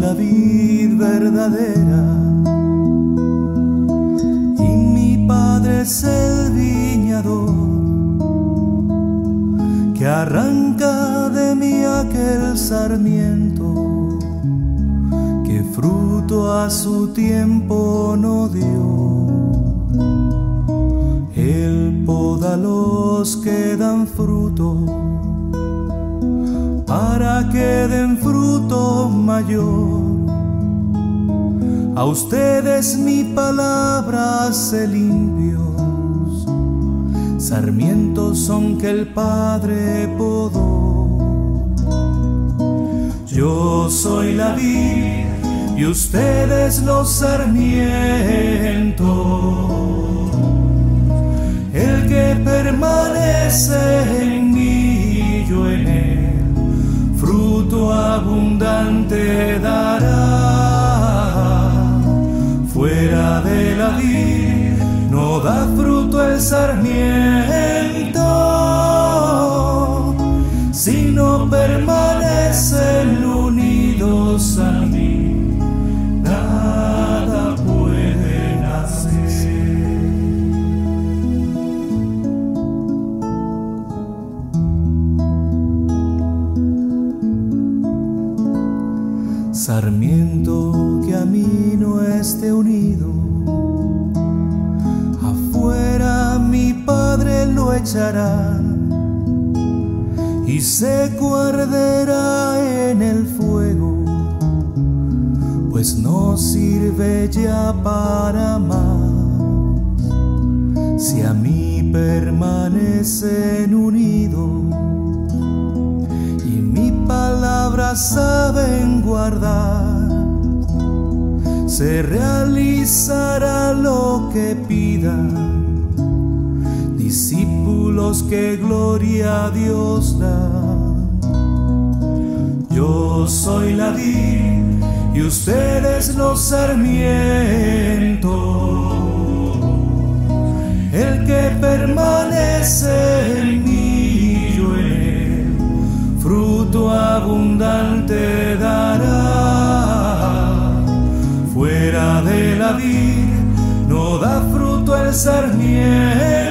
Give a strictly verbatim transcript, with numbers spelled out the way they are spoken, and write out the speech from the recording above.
la vid verdadera y mi Padre es el viñador que arranca de mí aquel sarmiento que fruto a su tiempo no dio. Él poda los que dan fruto para que den fruto mayor. A ustedes mi palabra hace limpios, sarmientos son que el Padre podó. Yo soy la vid y ustedes los sarmientos. El que permanece en mí y yo en él, fruto abundante dará. Fuera de la vid no da fruto el sarmiento, sino permanecen unidos a mí, nada pueden hacer. Sarmiento que a mí no esté unido, afuera mi Padre lo echará y seco arderá en el fuego, pues no sirve ya para más. Si a mí permanecen unidos y mi palabra saben guardar, se realizará lo que pidan. Discípulos que gloria a Dios da. Yo soy la vid y ustedes los sarmientos. El que permanece en mí y yo en él, fruto abundante dará. Fuera de la vid no da fruto el sarmiento,